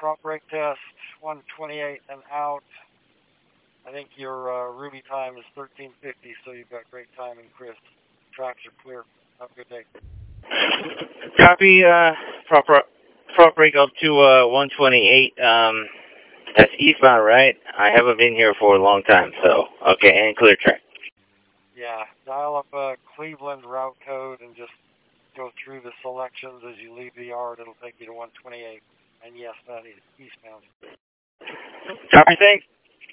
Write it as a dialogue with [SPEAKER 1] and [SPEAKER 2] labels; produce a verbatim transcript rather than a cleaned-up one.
[SPEAKER 1] front brake test, one twenty-eight and out. I think your uh, Ruby time is thirteen fifty, so you've got great timing, Chris. Tracks are clear. Have a good day.
[SPEAKER 2] Copy, uh, front, front brake up to uh, one twenty-eight. Um, that's eastbound, right? I haven't been here for a long time, so, okay, and clear track.
[SPEAKER 1] Yeah, dial up a Cleveland route code and just go through the selections as you leave the yard. It'll take you to one twenty-eight. And yes, that is eastbound.
[SPEAKER 2] Copy, thanks.